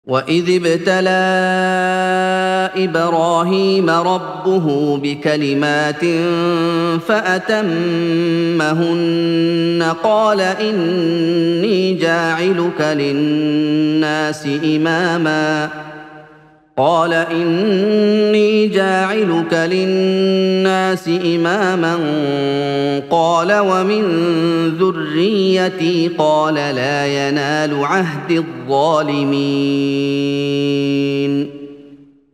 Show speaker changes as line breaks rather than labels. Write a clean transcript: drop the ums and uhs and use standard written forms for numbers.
وَإِذِ ابْتَلَىٰ إِبْرَاهِيمَ رَبُّهُ بِكَلِمَاتٍ فَأَتَمَّهُنَّ قَالَ إِنِّي جَاعِلُكَ لِلنَّاسِ إِمَامًا قَالَ وَمِن ذُرِّيَّتِي قَالَ لَا يَنَالُ عَهْدِي الظَّالِمِينَ